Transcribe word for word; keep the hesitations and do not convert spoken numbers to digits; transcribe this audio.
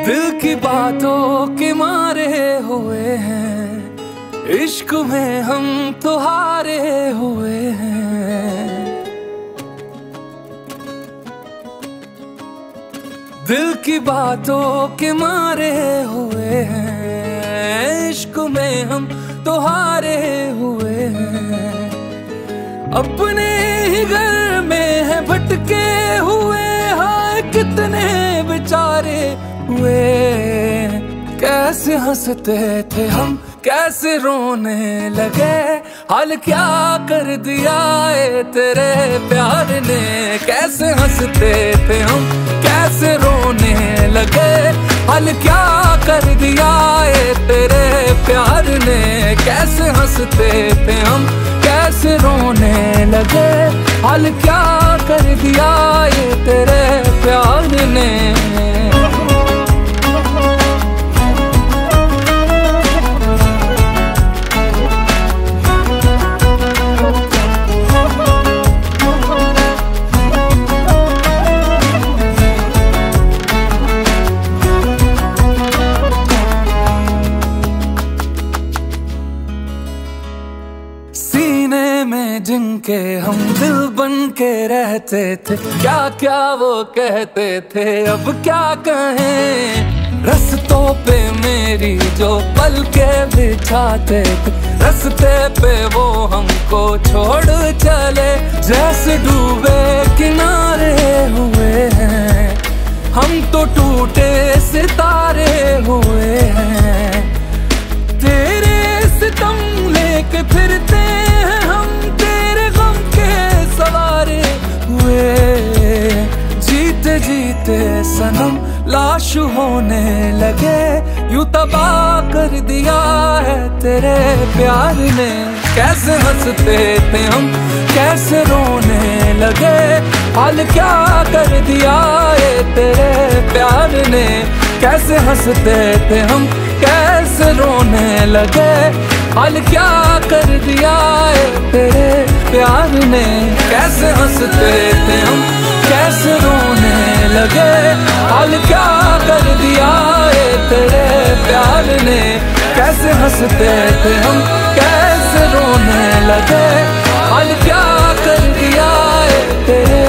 दिल की बातों के मारे हुए हैं, इश्क में हम तो हारे हुए हैं। दिल की बातों के मारे हुए हैं, इश्क में हम तो हारे हुए हैं। अपने ही घर में है भटके हुए, हाय कितने बेचारे हुए। कैसे हंसते थे हम, कैसे रोने लगे, हाल क्या कर दिया है तेरे प्यार ने। कैसे हंसते थे हम, कैसे रोने लगे, हाल क्या कर दिया है तेरे प्यार ने। कैसे हंसते थे हम, कैसे रोने लगे, हाल क्या कर दिया है तेरे प्यार ने। सीने में जिनके हम दिल बन के रहते थे, क्या क्या वो कहते थे अब क्या कहें। रस्तों पे मेरी जो पल के बिछाते थे, रस्ते पे वो हमको छोड़ चले। जैसे डूबे किनारे हुए हैं, हम तो टूटे सितारे हुए हैं। तेरे सितम लेके फिरते हैं हम, तेरे गम के सवारे हुए। जीते जीते सनम लाश होने लगे, यूं तबाह कर दिया है तेरे प्यार ने। कैसे हंसते थे हम, कैसे रोने लगे, हाल क्या कर दिया है तेरे प्यार ने। कैसे हंसते थे हम, कैसे रोने लगे, हाल क्या कर दिया है तेरे प्यार ने। कैसे हंसते थे हम, कैसे रोने लगे, हाल क्या कर दिया है तेरे प्यार ने। कैसे हंसते थे हम, कैसे रोने लगे, हाल क्या कर दिया है तेरे